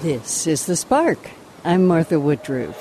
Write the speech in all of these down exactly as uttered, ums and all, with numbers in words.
This is The Spark. I'm Martha Woodruff.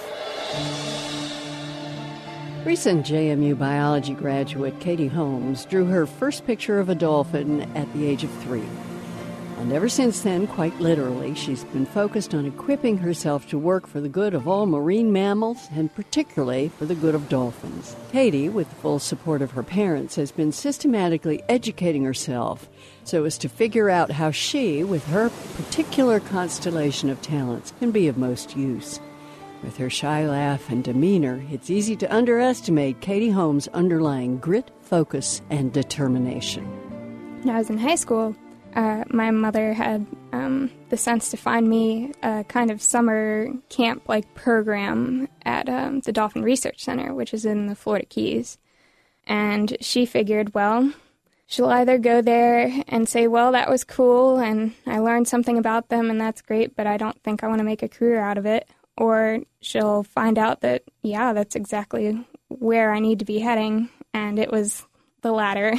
Recent J M U biology graduate Katie Holmes drew her first picture of a dolphin at the age of three. And ever since then, quite literally, she's been focused on equipping herself to work for the good of all marine mammals, and particularly for the good of dolphins. Katie, with the full support of her parents, has been systematically educating herself so as to figure out how she, with her particular constellation of talents, can be of most use. With her shy laugh and demeanor, it's easy to underestimate Katie Holmes' underlying grit, focus, and determination. When I was in high school, Uh, my mother had um, the sense to find me a kind of summer camp-like program at um, the Dolphin Research Center, which is in the Florida Keys. And she figured, well, she'll either go there and say, well, that was cool, and I learned something about them, and that's great, but I don't think I want to make a career out of it. Or she'll find out that, yeah, that's exactly where I need to be heading, and it was the latter.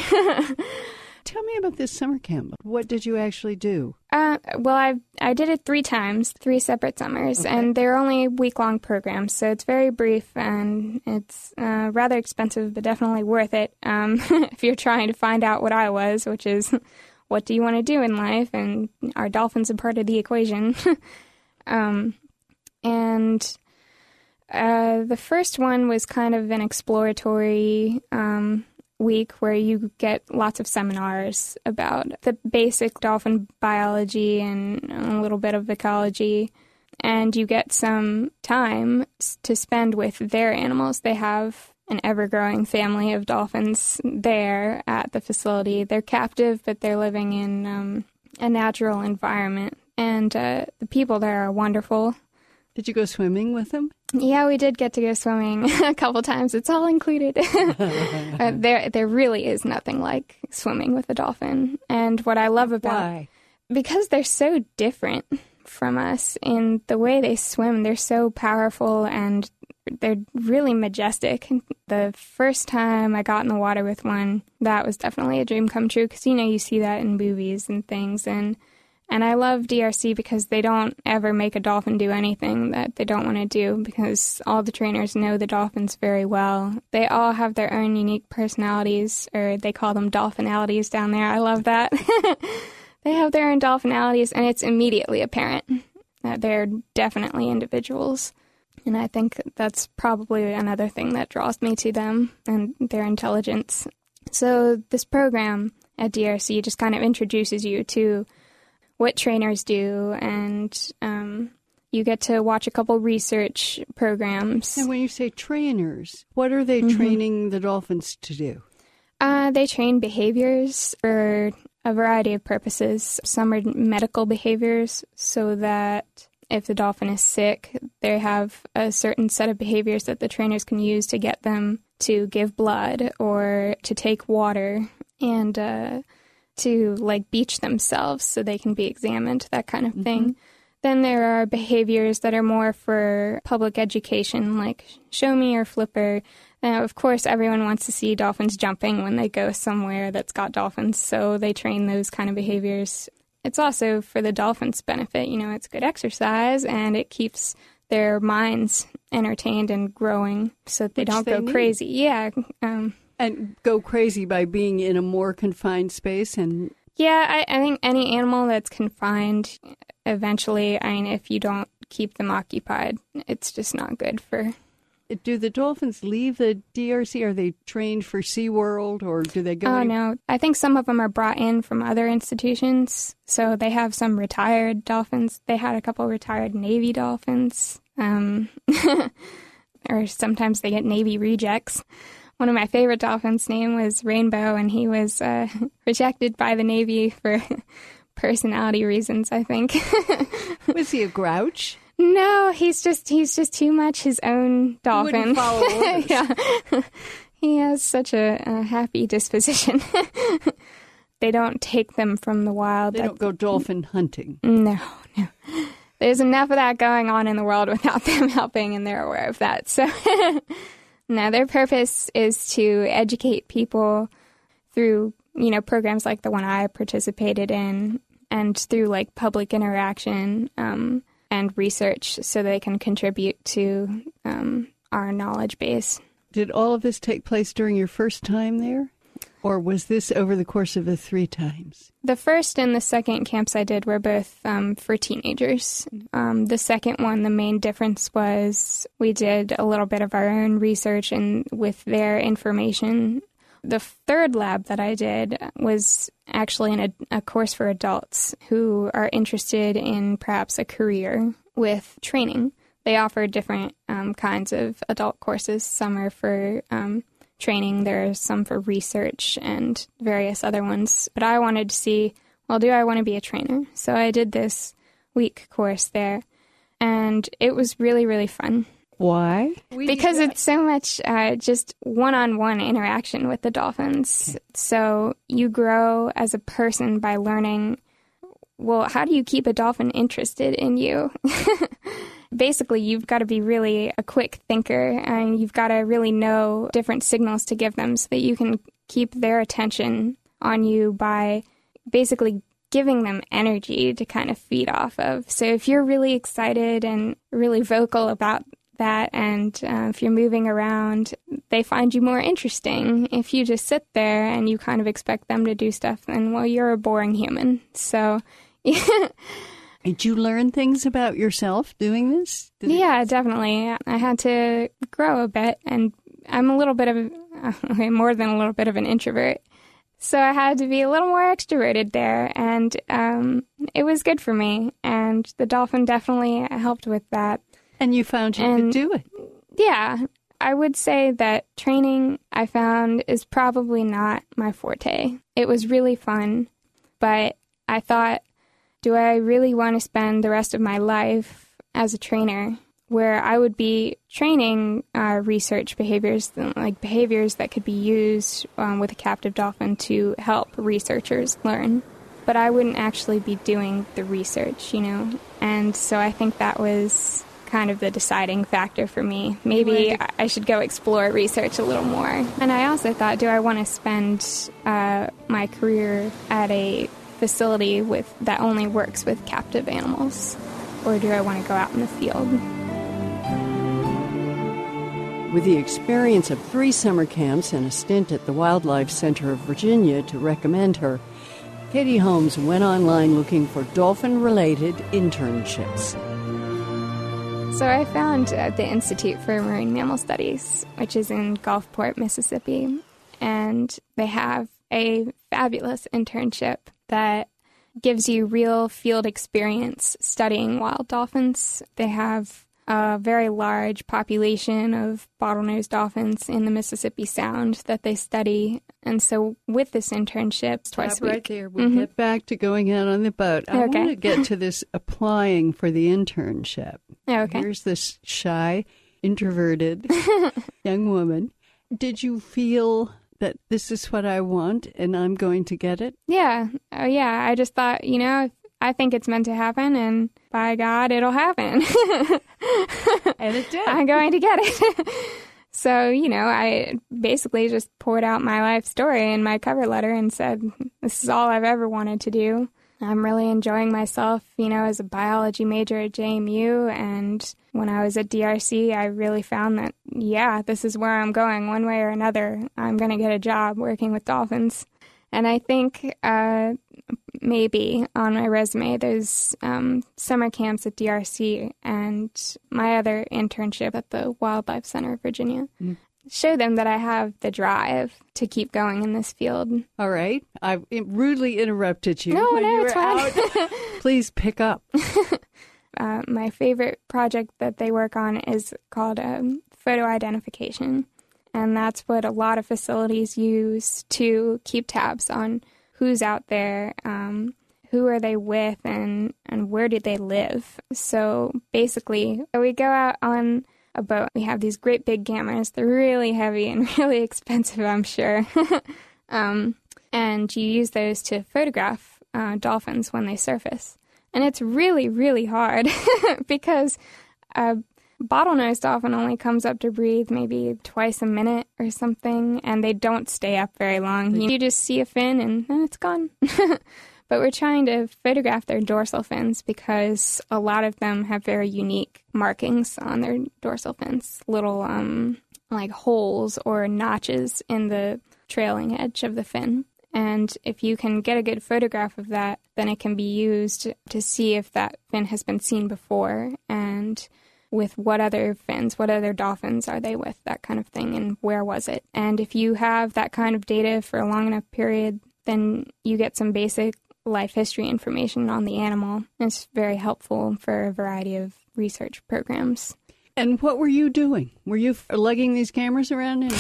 Tell me about this summer camp. What did you actually do? Uh, well, I I did it three times, three separate summers, okay. And they're only week-long programs, so it's very brief, and it's uh, rather expensive, but definitely worth it um, if you're trying to find out what I was, which is, what do you want to do in life, and are dolphins a part of the equation? um, and uh, the first one was kind of an exploratory um week where you get lots of seminars about the basic dolphin biology and a little bit of ecology, and you get some time to spend with their animals. They have an ever-growing family of dolphins there at the facility. They're captive, but they're living in um, a natural environment, and uh, the people there are wonderful. Did you go swimming with them? Yeah, we did get to go swimming a couple times. It's all included. uh, there there really is nothing like swimming with a dolphin. And what I love about... Why? Because they're so different from us in the way they swim. They're so powerful, and they're really majestic. The first time I got in the water with one, that was definitely a dream come true, because, you know, you see that in movies and things, and... And I love D R C because they don't ever make a dolphin do anything that they don't want to do, because all the trainers know the dolphins very well. They all have their own unique personalities, or they call them dolphinalities down there. I love that. They have their own dolphinalities, and it's immediately apparent that they're definitely individuals. And I think that's probably another thing that draws me to them and their intelligence. So this program at D R C just kind of introduces you to what trainers do, and um, you get to watch a couple research programs. And when you say trainers, what are they mm-hmm. training the dolphins to do? Uh, they train behaviors for a variety of purposes. Some are medical behaviors, so that if the dolphin is sick, they have a certain set of behaviors that the trainers can use to get them to give blood or to take water, and uh to, like, beach themselves so they can be examined, that kind of thing. Mm-hmm. Then there are behaviors that are more for public education, like show me your flipper. Now, of course, everyone wants to see dolphins jumping when they go somewhere that's got dolphins, so they train those kind of behaviors. It's also for the dolphins' benefit. You know, it's good exercise, and it keeps their minds entertained and growing so that they Which don't they go need. crazy. Yeah, um... And go crazy by being in a more confined space? And Yeah, I, I think any animal that's confined, eventually, I mean, if you don't keep them occupied, it's just not good for... Do the dolphins leave the D R C? Are they trained for SeaWorld, or do they go... Oh, any- no. I think some of them are brought in from other institutions. So they have some retired dolphins. They had a couple retired Navy dolphins. Um, or sometimes they get Navy rejects. One of my favorite dolphins' name was Rainbow, and he was uh, rejected by the Navy for personality reasons, I think. Was he a grouch? No, he's just he's just too much his own dolphin. He wouldn't follow orders. Yeah. He has such a, a happy disposition. They don't take them from the wild. They don't go dolphin hunting. No, no. There's enough of that going on in the world without them helping, and they're aware of that. So... No, their purpose is to educate people through, you know, programs like the one I participated in, and through, like, public interaction, um, and research so they can contribute to um, our knowledge base. Did all of this take place during your first time there? Or was this over the course of the three times? The first and the second camps I did were both um, for teenagers. Um, the second one, the main difference was we did a little bit of our own research and with their information. The third lab that I did was actually in a, a course for adults who are interested in perhaps a career with training. They offer different um, kinds of adult courses. Some are for um, training, there are some for research and various other ones. But I wanted to see, well, do I want to be a trainer? So I did this week course there, and it was really, really fun. Why? Because it's so much uh, just one-on-one interaction with the dolphins. Okay. So you grow as a person by learning, well, how do you keep a dolphin interested in you? Basically, you've got to be really a quick thinker, and you've got to really know different signals to give them so that you can keep their attention on you by basically giving them energy to kind of feed off of. So if you're really excited and really vocal about that, and uh, if you're moving around, they find you more interesting. If you just sit there and you kind of expect them to do stuff, then, well, you're a boring human. So, yeah. Did you learn things about yourself doing this? Did yeah, it... definitely. I had to grow a bit, and I'm a little bit of, uh, more than a little bit of an introvert. So I had to be a little more extroverted there, and um, it was good for me. And the dolphin definitely helped with that. And you found you and, could do it. Yeah. I would say that training, I found, is probably not my forte. It was really fun, but I thought, do I really want to spend the rest of my life as a trainer where I would be training uh, research behaviors, like behaviors that could be used um, with a captive dolphin to help researchers learn? But I wouldn't actually be doing the research, you know? And so I think that was kind of the deciding factor for me. Maybe I should go explore research a little more. And I also thought, do I want to spend uh, my career at a facility with that only works with captive animals, or do I want to go out in the field? With the experience of three summer camps and a stint at the Wildlife Center of Virginia to recommend her, Katie Holmes went online looking for dolphin-related internships. So I found uh, the Institute for Marine Mammal Studies, which is in Gulfport, Mississippi, and they have a fabulous internship that gives you real field experience studying wild dolphins. They have a very large population of bottlenose dolphins in the Mississippi Sound that they study. And so with this internship, twice Stop a week. right there. We'll mm-hmm. get back to going out on the boat. I okay. want to get to this applying for the internship. Okay. Here's this shy, introverted young woman. Did you feel that this is what I want and I'm going to get it? Yeah. Oh, yeah. I just thought, you know, I think it's meant to happen, and by God, it'll happen. And it did. I'm going to get it. So, you know, I basically just poured out my life story in my cover letter and said, this is all I've ever wanted to do. I'm really enjoying myself, you know, as a biology major at J M U. And when I was at D R C, I really found that, yeah, this is where I'm going one way or another. I'm going to get a job working with dolphins. And I think uh, maybe on my resume, there's um, summer camps at D R C and my other internship at the Wildlife Center of Virginia. Mm. Show them that I have the drive to keep going in this field. All right. I rudely interrupted you. No, when no, you were it's fine. Out. Please pick up. uh, my favorite project that they work on is called um, photo identification. And that's what a lot of facilities use to keep tabs on who's out there, um, who are they with, and, and where did they live. So basically, we go out on a boat. We have these great big cameras. They're really heavy and really expensive, I'm sure. um, and you use those to photograph uh, dolphins when they surface. And it's really, really hard because a bottlenose dolphin only comes up to breathe maybe twice a minute or something, and they don't stay up very long. You just see a fin and then it's gone. But we're trying to photograph their dorsal fins because a lot of them have very unique markings on their dorsal fins, little um, like holes or notches in the trailing edge of the fin. And if you can get a good photograph of that, then it can be used to see if that fin has been seen before and with what other fins, what other dolphins are they with, that kind of thing, and where was it. And if you have that kind of data for a long enough period, then you get some basic life history information on the animal. It's very helpful for a variety of research programs. And what were you doing? Were you lugging these cameras around? And...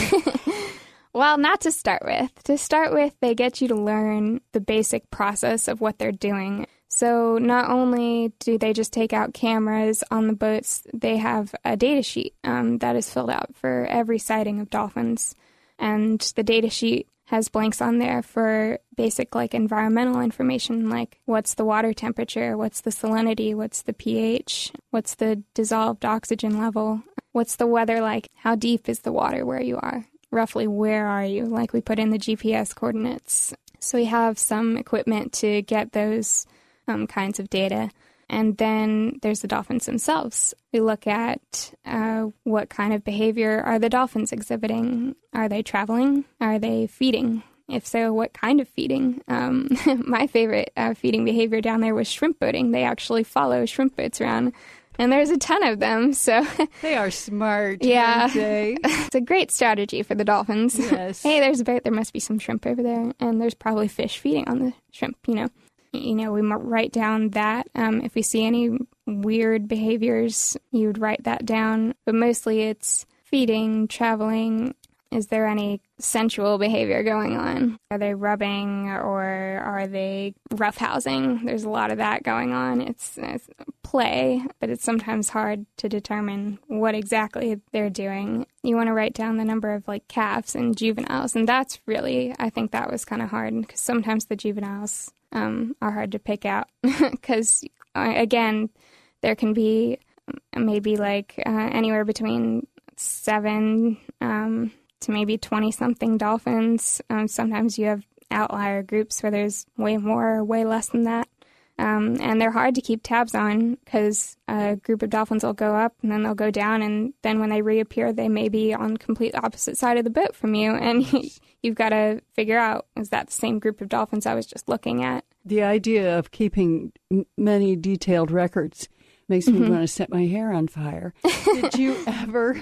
Well, not to start with. To start with, they get you to learn the basic process of what they're doing. So not only do they just take out cameras on the boats, they have a data sheet um, that is filled out for every sighting of dolphins. And the data sheet has blanks on there for basic like environmental information, like what's the water temperature, what's the salinity, what's the pH, what's the dissolved oxygen level, what's the weather like, how deep is the water where you are. Roughly, where are you? Like we put in the G P S coordinates. So we have some equipment to get those um, kinds of data. And then there's the dolphins themselves. We look at uh, what kind of behavior are the dolphins exhibiting? Are they traveling? Are they feeding? If so, what kind of feeding? Um, my favorite uh, feeding behavior down there was shrimp boating. They actually follow shrimp boats around. And there's a ton of them, so... They are smart, yeah. aren't they? It's a great strategy for the dolphins. Yes. Hey, there's a boat, there must be some shrimp over there, and there's probably fish feeding on the shrimp, you know. You know, we might write down that. Um, if we see any weird behaviors, you would write that down. But mostly it's feeding, traveling. Is there any sensual behavior going on? Are they rubbing or are they roughhousing? There's a lot of that going on. It's, it's play, but it's sometimes hard to determine what exactly they're doing. You want to write down the number of like calves and juveniles, and that's really, I think that was kind of hard because sometimes the juveniles um, are hard to pick out because, uh, again, there can be maybe like uh, anywhere between seven... Um, to maybe twenty-something dolphins. Um, sometimes you have outlier groups where there's way more or way less than that. Um, and they're hard to keep tabs on because a group of dolphins will go up and then they'll go down, and then when they reappear, they may be on complete opposite side of the boat from you, and you've got to figure out, is that the same group of dolphins I was just looking at? The idea of keeping m- many detailed records makes me mm-hmm. want to set my hair on fire. Did you ever...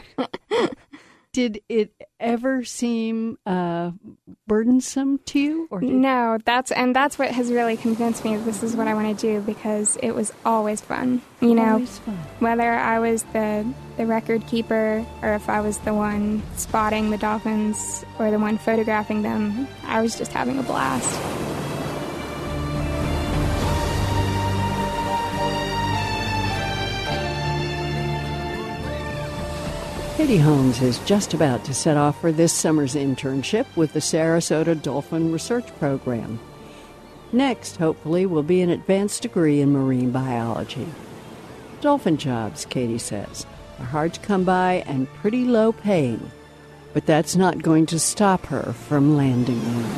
Did it ever seem uh, burdensome to you? Or did... No, that's and that's what has really convinced me that this is what I want to do, because it was always fun. You know, always fun. Whether I was the the record keeper or if I was the one spotting the dolphins or the one photographing them, I was just having a blast. Katie Holmes is just about to set off for this summer's internship with the Sarasota Dolphin Research Program. Next, hopefully, will be an advanced degree in marine biology. Dolphin jobs, Katie says, are hard to come by and pretty low paying, but that's not going to stop her from landing one.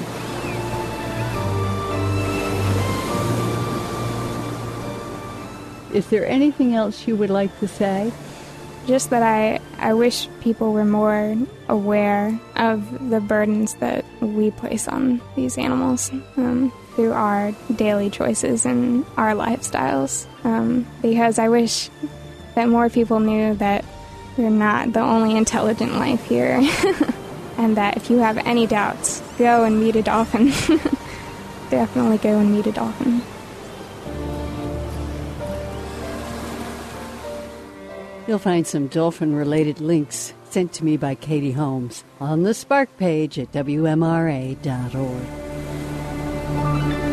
Is there anything else you would like to say? Just that I, I wish people were more aware of the burdens that we place on these animals um, through our daily choices and our lifestyles. Um, because I wish that more people knew that we're not the only intelligent life here. And that if you have any doubts, go and meet a dolphin. Definitely go and meet a dolphin. You'll find some dolphin-related links sent to me by Katie Holmes on the Spark page at W M R A dot org.